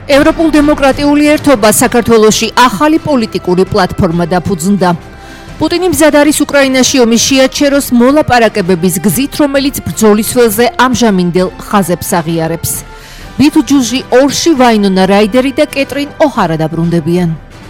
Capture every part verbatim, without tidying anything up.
ევროპულ დემოკრატიული ერთობა საქართველოში ახალი პოლიტიკური პლატფორმა დაფუძნდა. პუტინი მზად არის უკრაინაში ომის შეაჩეროს მოლაპარაკებების გზით, რომელიც ბრძოლის ველზე ამჟამინდელ ხაზებს აღიარებს. ბითუ ჯუჟი, ორში ვაინონა რაიდერი და კეტრინ ოჰარა დაბრუნდებიან.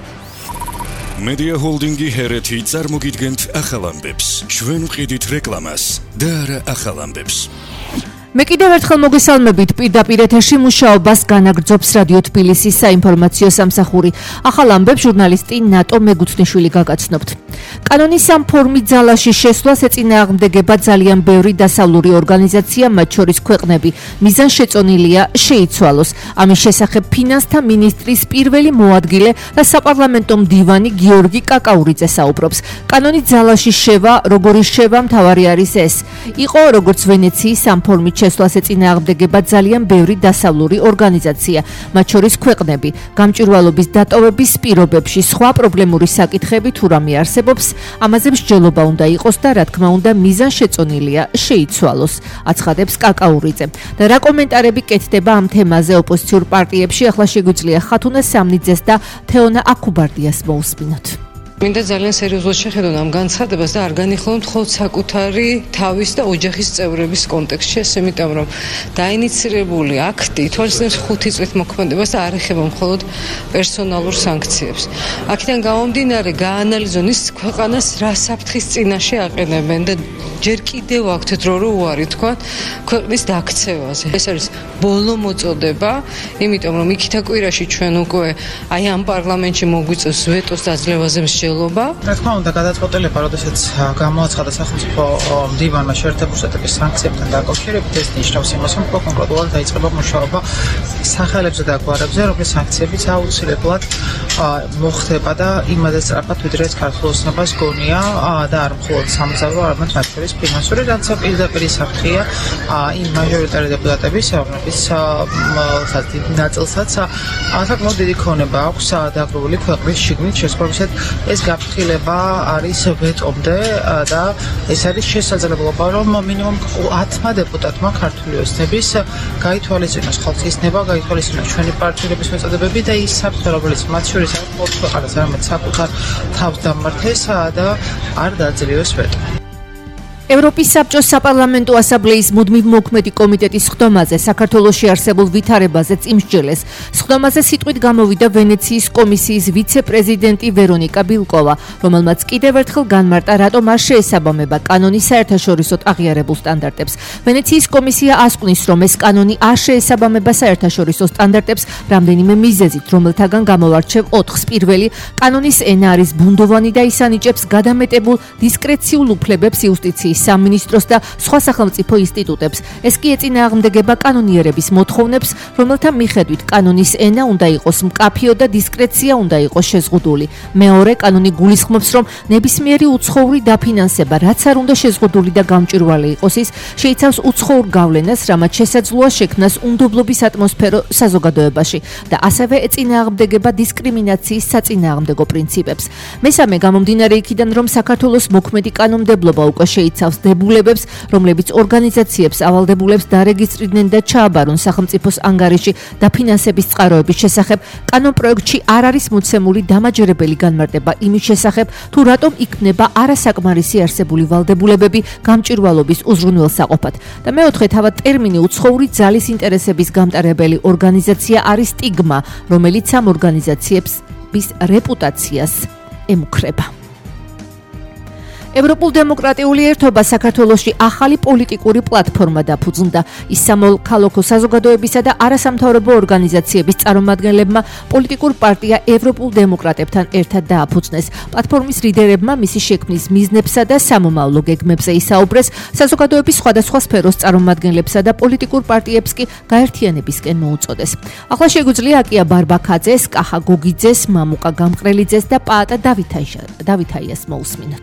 Media Holdingi ჰერეთი წარმოგიდგენთ ახალ ამბებს. ჩვენ ვყიდით რეკლამას და არა ახალ ამბებს. მე კიდევ ერთხელ მოგესალმებით პირდაპირ ეთერში მუშაობას განაგრძობს რადიო თბილისის საინფორმაციო სამსახური. ახალ ამბებს ჟურნალისტი ნატო მეგუთნიშვილი გაგაცნობთ. კანონის ამ ფორმით ძალაში შესვლას ეწინააღმდეგება ძალიან ბევრი დასავლური ორგანიზაცია, მათ შორის ქვეყნები. მიზანშეწონილია შეიცვალოს. ამის შესახებ ფინანსთა მინისტრის პირველი მოადგილე და საპარლამენტო მდივანი გიორგი კაკაურიძე საუბრობს. კანონის ძალაში შევა, როგორი შევა, მთავარი არის ეს. იყო როგორც ვენეციის ამ ფორმით შესვლას ეწინააღმდეგება ძალიან ბევრი დასავლური ორგანიზაცია, მათ შორის ქვეყნები. გამჭვირვალობის დატოვების პირობებში სხვა პრობლემური საკითხები თუ რამე არსებობს, ამაზე მსჯელობა უნდა იყოს და რა თქმა უნდა მიზანშეწონილია შეიცვალოს, აცხადებს კაკაურიძე. და რა კომენტარები კეთდება ამ თემაზე ოპოზიციურ პარტიებში, ახლა შეგვიძლია ხათუნა სამნიძეს და თეონა აქუბარდიას მოусმინოთ. მინდა ძალიან სერიოზულად შეხედონ ამ განცხადებას და არ განიხილონ მხოლოდ საკუთარი თავის და ოჯახის წევრების კონტექსტში, იმიტომ რომ დაინიცირებული აქტი თვალისწინებს ხუთი წლით მოქმედებას და არ ეხება მხოლოდ პერსონალურ სანქციებს. აქედან გამომდინარე, გაანალიზონ ის ქვეყანას რა საფრთხის წინაშე აყენებენ და ჯერ კიდევ აქვთ დრო რო უარი თქვა ქვეყნის დაქცევაზე. ეს არის ბოლო მოწოდება, იმიტომ რომ იქითა კვირაში ჩვენ უკვე აი ამ პარლამენტში მოგვიწევს ვეტოს დაძლევაზე მსჯელობა. რა თქმა უნდა, გადაწყვეტილება, როდესაც გამოაცხადა სახელმწიფო მდივანმა შეერთებული შტატების სანქციებთან დაკავშირებით, ეს ნიშნავს იმას, რომ კონკრეტულად დაიწყება მუშაობა სახელებზე და გვარებზე, რომლის სანქციებიც აუცილებლად მოხდება და იმაზე სწრაფად, ვიდრე ეს ქართულ ოცნებას გონია და არ მხოლოდ სამგზავრო, არამედ მათ შორის ფინანსური, რაც პირდაპირ საფრთხეა იმ მაჟორიტარი დეპუტატების, რომლებიც დიდი ნაწილსაც საკმაოდ დიდი ქონება აქვს დაგროვილი ქვეყნის შიგნით შესაბამისად ეს გაფრთხილება არის ვეტომდე და ეს არის შესაძლებლობა, რომ მინიმუმ ათმა დეპუტატმა ქართული ოცნების გაითვალისწინოს ხალხის ნება, გაითვალისწინოს ჩვენი პარტიების მოწოდებები და ის საფრთხე, რომელიც მათ შორის არის მხოლოდ ქვეყანას, არამედ საკუთარ თავს დამმართეს და არ დააძლევეს ვეტო. ევროპის საბჭოს საპარლამენტო ასამბლეის მუდმივ მოქმედი კომიტეტის სხდომაზე საქართველოში არსებულ ვითარებაზე წიმსჯელეს. სხდომაზე სიტყვით გამოვიდა ვენეციის კომისიის ვიცე-პრეზიდენტი ვერონიკა ბილკოვა, რომელმაც კიდევ ერთხელ განმარტა, რატომ არ შეესაბამება კანონის საერთაშორისოდ აღიარებულ სტანდარტებს. ვენეციის კომისია ასკვნის, რომ ეს კანონი არ შეესაბამება საერთაშორისო სტანდარტებს რამდენიმე მიზეზით, რომელთაგან გამოვარჩევ ოთხს. პირველი, კანონის ენა არის ბუნდოვანი და ის ანიჭებს გადამეტებულ დისკრეციულ უფლებებს იუსტიციის სამინისტროს და სხვა სახელმწიფო ინსტიტუტებს. ეს კი ეწინააღმდეგება კანონიერების მოთხოვნებს, რომელთა მიხედვით კანონის ენა უნდა იყოს მკაფიო და დისკრეცია უნდა იყოს შეზღუდული. მეორე, კანონი გულისხმობს, რომ ნებისმიერი უცხოური დაფინანსება, რაც არ უნდა შეზღუდული და გამჭვირვალე იყოს, ის შეიცავს უცხოურ გავლენას, რამაც შესაძლოა შექმნას უნდობლობის ატმოსფერო საზოგადოებაში და ასევე ეწინააღმდეგება დისკრიმინაციის საწინააღმდეგო პრინციპებს. მესამე, გამომდინარე იქიდან, რომ საქართველოს მოქმედი კანონმდებლობა უკვე შეიცავს დებულებებს, რომლებიც ორგანიზაციებს ავალდებულებს დარეგისტრირდნენ და ჩააბარონ სახელმწიფოს ანგარიში დაფინანსების წყაროების შესახებ, კანონპროექტში არ არის მოცემული დამაჯერებელი განმარტება იმის შესახებ, თუ რატომ იქმნება არასაკმარისი არსებული ვალდებულებები გამჭვირვალობის უზრუნველსაყოფად. და მეოთხე, თავად ტერმინი უცხოური ძალის ინტერესების გამტარებელი ორგანიზაცია არის სტიგმა, რომელიც ამ ორგანიზაციების რეპუტაციას ემუქრება. ევროპულ დემოკრატიული ერთობა საქართველოში ახალი პოლიტიკური პლატფორმა დაფუძნდა. ის სამოქალაქო საზოგადოებისა და არასამთავრობო ორგანიზაციების წარმომადგენლებმა პოლიტიკურ პარტია ევროპულ დემოკრატებთან ერთად დააფუძნეს. პლატფორმის ლიდერებმა მისი შექმნის მიზნებსა და სამომავლო გეგმებზე ისაუბრეს, საზოგადოების სხვადასხვა სფეროს წარმომადგენლებსა და პოლიტიკურ პარტიებს კი გაერთიანებისკენ მოუწოდეს. ახლა შეგვიძლია აკია ბარბაქაძეს, კახა გოგიძეს, მამუკა გამყრელიძეს და პაატა დავითაიას მოусმინოთ.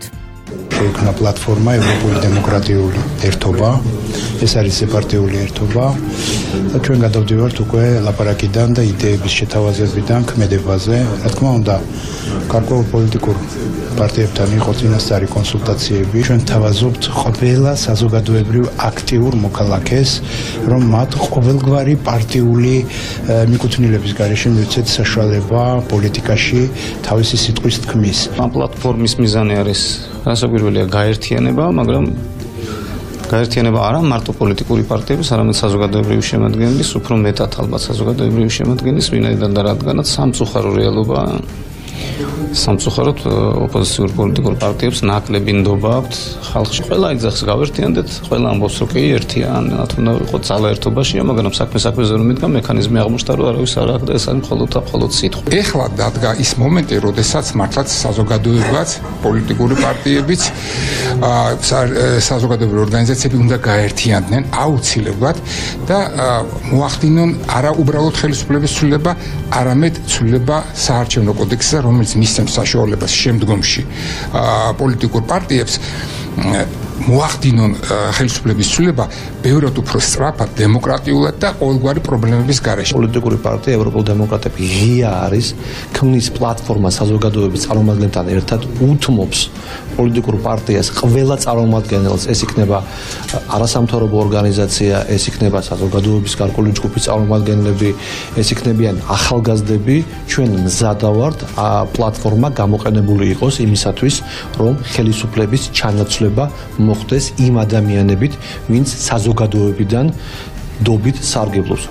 შეიქმნა პლატფორმა ევროპული დემოკრატიული ერთობა, ეს არის სეპარტიული ერთობა და ჩვენ გადავდივართ უკვე ლაპარაკიდან და იდეების შეთავაზებიდან ქმედებაზე. Რა თქმა უნდა, გარკვეულ პოლიტიკურ პარტიებთან იყო წინასწარი კონსულტაციები. ჩვენ თავაზობთ ყველა საზოგადოებრივ აქტიურ მოქალაქეს, რომ მათ ყოველგვარი პარტიული მიკუთვნილების გარეშე მივცეთ საშუალება პოლიტიკაში თავისი სიტყვის თქმის. ამ პლატფორმის მიზანი არის რასაკვირველია გაერთიანება, მაგრამ გაერთიანება არა მარტო პოლიტიკური პარტიების, არამედ საზოგადოებრივი შემადგენლის, უფრო მეტად ალბათ საზოგადოებრივი შემადგენლის, ვინაიდან და რადგანაც სამწუხარო რეალობა სამწუხაროდ ოპოზიციურ პოლიტიკურ პარტიებს ნაკლები ნდობა აქვთ ხალხში. ყველა იძახს გავერთიანდეთ, ყველა ამბობს რომ კი ერთია, მათ უნდა ვიყოთ ძალა ერთობაშია, მაგრამ საქმე საქმეზე რომ მიდგა მექანიზმი აღმოჩნდა რომ არავის არ აქვს და ეს არის მხოლოდ და მხოლოდ სიტყვა. ეხლა დადგა ის მომენტი, როდესაც მართლაც საზოგადოებაც, პოლიტიკური პარტიებიც, საზოგადოებრივი ორგანიზაციები უნდა გაერთიანდნენ აუცილებლად და მოახდინონ არა უბრალოდ ხელისუფლების ცვლილება, არამედ ცვლილება საარჩევნო კოდექსზე, რომელიც მისცემს საშუალებას შემდგომში პოლიტიკურ პარტიებს მოახდინონ ხელისუფლების ცვლილება ბევრად უფრო სწრაფად, დემოკრატიულად და ყოველგვარი პრობლემების გარეშე. პოლიტიკური პარტია ევროპული დემოკრატები ღია არის, ქმნის პლატფორმა საზოგადოების წარმომადგენლებთან ერთად, უთმობს პოლიტიკურ პარტიას ყველა წარმომადგენელს, ეს იქნება არასამთავრობო ორგანიზაცია, ეს იქნება საზოგადოების გარკვეული ჯგუფის წარმომადგენლები, ეს იქნებიან ახალგაზრდები, ჩვენ მზად ვართ პლატფორმა გამოყენებული იყოს იმისათვის, რომ ხელისუფლების ჩანაცვლება მოხდეს იმ ადამიანებით, ვინც საზოგადოებიდან დობით სარგებლობს.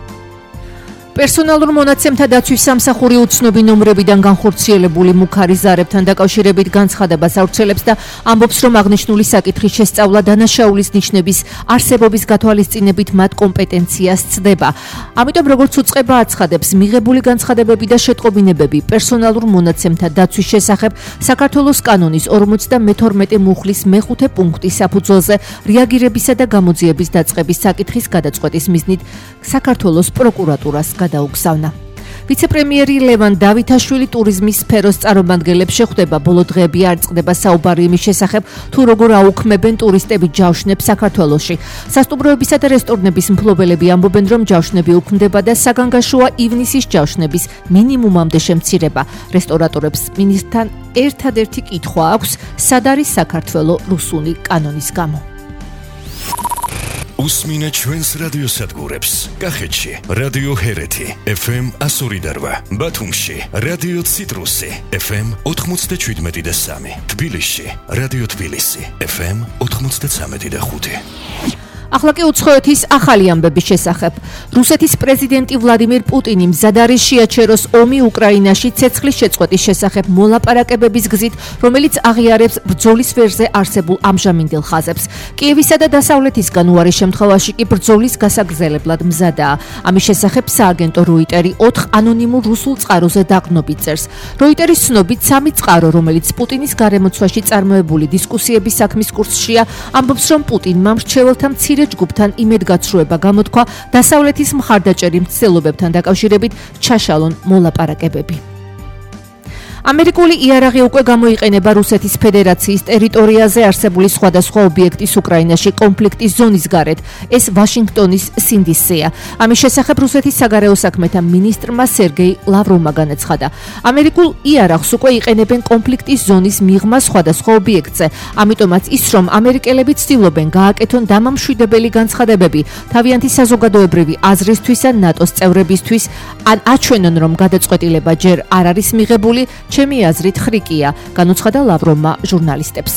პერსონალურ მონაცემთა დაცვის სამსახური უცნობი ნომრებიდან განხორციელებული მუქარი ზარებთან დაკავშირებით განცხადებას ავრცელებს და ამბობს, რომ აღნიშნული საკითხის შესწავლა დანაშაულის ნიშნების არსებობის გათვალისწინებით მათ კომპეტენციას ცდება. ამიტომ, როგორც უწყება აცხადებს, მიღებული განცხადებები და შეტყობინებები პერსონალურ მონაცემთა დაცვის შესახებ საქართველოს კანონის ორმოცდამეთორმეტე მუხლის მეხუთე პუნქტის საფუძველზე რეაგირებისა და გამოძიების დაწყების საკითხის გადაწყვეტის მიზნით საქართველოს პროკურატურას დაუგზავნა. ვიცე-პრემიერი ლევან დავითაშვილი ტურიზმის სფეროს წარმომადგენლებს შეხვდება. ბოლო დღეები არ წყდება საუბარი იმის შესახებ, თუ როგორ აუქმებენ ტურისტები ჯავშნებს საქართველოში. სასტუმროებისა და რესტორნების მფლობელები ამბობენ, რომ ჯავშნები უქმდება და საგანგაშოა ივნისის ჯავშნების მინიმუმამდე შემცირება. რესტორატორებს მინისტრთან ერთადერთი კითხვა აქვს, სად არის საქართველო რუსული კანონის გამო. უსმინეთ ჩვენს რადიოსადგურებს. კახეთში რადიო ჰერეთი ეფ ემ εκατო ორი და რვა, ბათუმში რადიო ციტრუსი ეფ ემ ოთხმოცდაშვიდმეტი და სამი, თბილისში რადიო თბილისი ეფ ემ ოთხმოცდაცამეტი და ხუთი. ახლა კი უცხოეთის ახალი ამბების შესახებ. რუსეთის პრეზიდენტი ვლადიმირ პუტინი მზად არის შეაჩეროს ომი უკრაინაში ცეცხლის შეწყვეტის შესახებ მოლაპარაკებების გზით, რომელიც აღიარებს ბრძოლის ვერზე არსებულ ამჟამინდელ ხაზებს. კიევისა და დასავლეთისგან უარის შემთხვევაში კი ბრძოლის გასაგრძელებლად მზადაა. ამის შესახებ სააგენტო როიტერი ოთხ ანონიმურ რუსულ წყაროზე დაყრდნობით წერს. როიტერის ცნობით სამი წყარო, რომელიც პუტინის გარემოცვაში წარმოებული დისკუსიების საქმის კურსშია, ამბობს, რომ პუტინმა მრჩეველთა მცირე ჯგუფთან იმედგაცრუება გამოთქვა დასავლეთის მხარდაჭერი მცდელობებთან დაკავშირებით ჩაშალონ მოლაპარაკებები. ამერიკული იარაღი უკვე გამოიყენება რუსეთის ფედერაციის ტერიტორიაზე არსებული სხვადასხვა ობიექტის უკრაინაში კონფლიქტის ზონის გარეთ. ეს ვაშინგტონის სინდისეა. ამის შესახებ რუსეთის საგარეო საქმეთა მინისტრმა სერგეი ლავროვმა განაცხადა. ამერიკულ იარაღს უკვე იყენებენ კონფლიქტის ზონის მიღმა სხვადასხვა ობიექტზე. ამიტომაც ის, რომ ამერიკელები ცდილობენ გააკეთონ დამამშვიდებელი განცხადებები თავიანთი საზოგადოებრივი აზრისთვის ან ნატოს წევრებისთვის, ან აჩვენონ, რომ გადაწყვეტილება ჯერ არ არის მიღებული, ჩემი აზრით ხრიკია, განუცხადა ლავროვმა ჟურნალისტებს.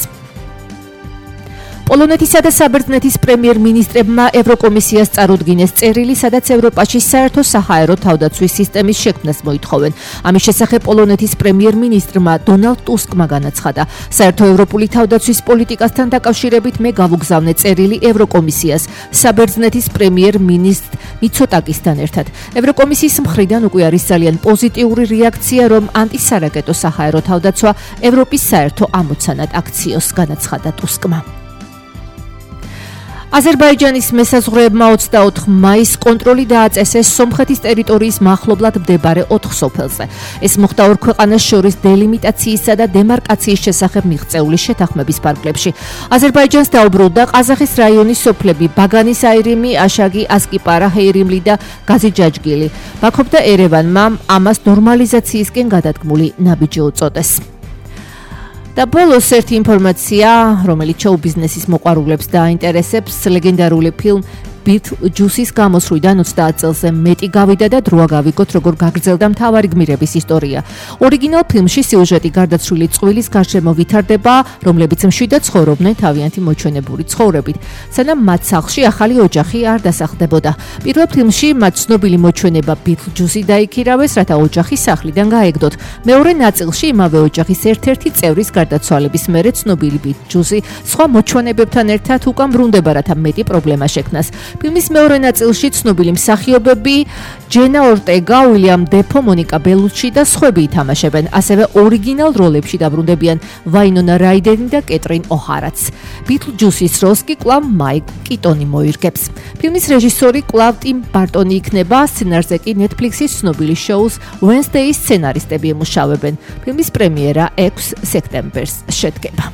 პოლონეთისა და საბერძნეთის პრემიერ-მინისტრებმა ევროკომისიას წარუდგინეს წერილი, სადაც ევროპაში საერთო საჰაერო თავდაცვის სისტემის შექმნას მოითხოვენ. ამის შესახებ პოლონეთის პრემიერ-მინისტრმა დონალდ ტუსკმა განაცხადა. საერთო ევროპული თავდაცვის პოლიტიკასთან დაკავშირებით მე გავუგზავნე წერილი ევროკომისიას, საბერძნეთის პრემიერ-მინისტრ მიცოტაკისთან ერთად. ევროკომისიის მხრიდან უკვე არის ძალიან პოზიტიური რეაქცია, რომ ანტისარაკეტო საჰაერო თავდაცვა ევროპის საერთო ამოცანად აქციოს, განაცხადა ტუსკმა. აზერბაიჯანის მესაზღვრეებმა ოცდაოთხ მაისს კონტროლი დააწესეს სომხეთის ტერიტორიის მახლობლად მდებარე ოთხ სოფელზე. ეს მოხდა ორ ქვეყანას შორის დელიმიტაციისა და დემარკაციის შესახებ მიღწეული შეთანხმების ფარგლებში. აზერბაიჯანს დაუბრუნდა ყაზახის რაიონის სოფლები ბაგანის აირიმი, აშაგი, ასკიპარა, ჰეირიმლი და გაზიჯაჯგილი. ბაქომ და ერევანმა ამას ნორმალიზაციისკენ გადადგმული ნაბიჯი უწოდეს. და ბოლოს ერთი ინფორმაცია, რომელიც შოუ ბიზნესის მოყვარულებს დაინტერესებს, ლეგენდარული ფილმ ბიტლჯუსის გამოსვლიდან ოცდაათ წელზე მეტი გავიდა და დროა გავიგოთ, როგორ გაგრძელდა მთავარი გმირების ისტორია. ორიგინალ ფილმში სიუჟეტი გარდაცვლილი წყვილის გარშემო ვითარდება, რომლებიც მშვიდად ცხოვრობდნენ თავიანთი მოჩვენებური ცხოვრებით, სანამ მათ სახლში ახალი ოჯახი არ დასახლდებოდა. პირველ ფილმში მათ ცნობილი მოჩვენება ბიტლჯუსი დაიქირავეს, რათა ოჯახი სახლიდან გაეგდოთ. მეორე ნაწილში იმავე ოჯახის ერთ-ერთი წევრის გარდაცვალების მერე ცნობილი ბიტლჯუსი სხვა მოჩვენებებთან ერთად უკან ბრუნდება, რათა მეტი პრობლემა შექმნას. ფილმის მეორე ნაწილში ცნობილი მსახიობები ჯენა ორტეგა, უილიამ დეფო, მონიკა ბელუჩი და სხვები ითამაშებენ. ასევე ორიგინალ როლებში დაბრუნდებიან ვაინონა რაიდერი და კეტრინ ოჰარაც. ბიტლჯუსის როლს კი კვლავ მაიკ კიტონი მოირგებს. ფილმის რეჟისორი კვლავ ტიმ ბარტონი იქნება, სცენარზე კი Netflix-ის ცნობილი შოუს Wednesday-ის სცენარისტები ემუშავებენ. ფილმის პრემიერა ექვს სექტემბერს შედგება.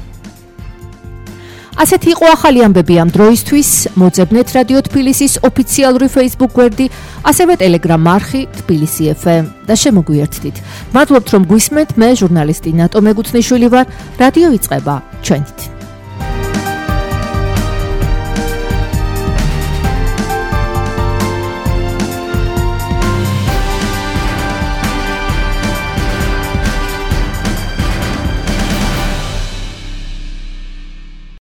ასეთი იყო ახალი ამბები ამ დროისთვის. მოძებნეთ რადიო თბილისის ოფიციალური Facebook გვერდი, ასევე Telegram არხი თბილისი ეფ ემ და შემოგვიერთდით. მადლობთ რომ გვისმენთ, მე ჟურნალისტი ნატო მეგუთნიშვილი ვარ. რადიო იწყება ჩვენით.